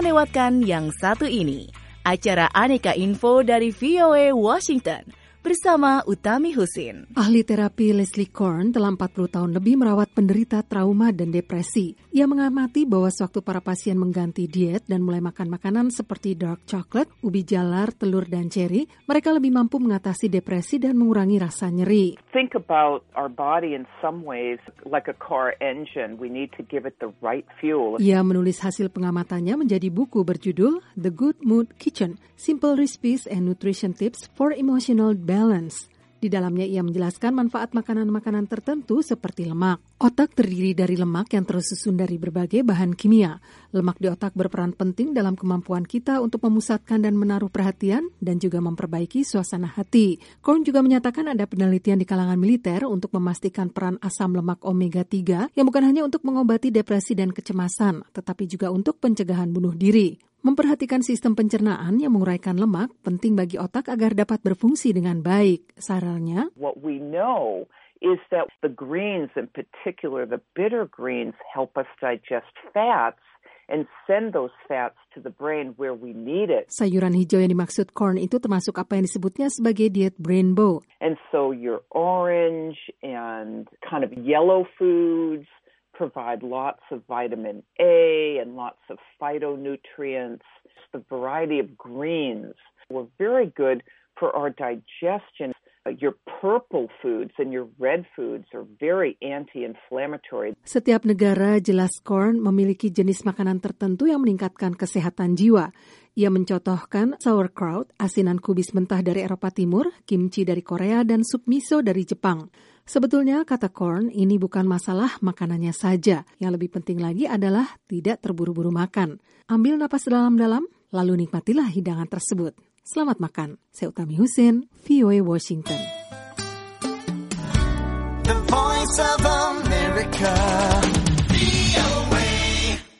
Jangan lewatkan yang satu ini, acara Aneka Info dari VOA Washington bersama Utami Husin. Ahli terapi Leslie Korn telah 40 tahun lebih merawat penderita trauma dan depresi. Ia mengamati bahwa sewaktu para pasien mengganti diet dan mulai makan makanan seperti dark chocolate, ubi jalar, telur, dan ceri, mereka lebih mampu mengatasi depresi dan mengurangi rasa nyeri. Think about our body in some ways like a car engine. We need to give it the right fuel. Ia menulis hasil pengamatannya menjadi buku berjudul The Good Mood Kitchen, Simple Recipes and Nutrition Tips for Emotional Balance. Di dalamnya ia menjelaskan manfaat makanan-makanan tertentu seperti lemak. Otak terdiri dari lemak yang tersusun dari berbagai bahan kimia. Lemak di otak berperan penting dalam kemampuan kita untuk memusatkan dan menaruh perhatian dan juga memperbaiki suasana hati. Korn juga menyatakan ada penelitian di kalangan militer untuk memastikan peran asam lemak omega-3 yang bukan hanya untuk mengobati depresi dan kecemasan, tetapi juga untuk pencegahan bunuh diri. Memperhatikan sistem pencernaan yang menguraikan lemak penting bagi otak agar dapat berfungsi dengan baik. Sarannya, what we know is that the greens, in particular the bitter greens, help us digest fats and send those fats to the brain where we need it. Sayuran hijau yang dimaksud Korn itu termasuk apa yang disebutnya sebagai diet Brainbow. And so your orange and kind of yellow foods provide lots of vitamin A and lots of phytonutrients. The variety of greens were very good for our digestion. Your purple foods and your red foods are very anti-inflammatory. Setiap negara, jelas Korn, memiliki jenis makanan tertentu yang meningkatkan kesehatan jiwa. Ia mencontohkan sauerkraut, asinan kubis mentah dari Eropa Timur, kimchi dari Korea, dan sup miso dari Jepang. Sebetulnya, kata Korn, ini bukan masalah makanannya saja. Yang lebih penting lagi adalah tidak terburu-buru makan. Ambil napas dalam-dalam, lalu nikmatilah hidangan tersebut. Selamat makan. Saya Utami Husin, VOA Washington. The Voice of America.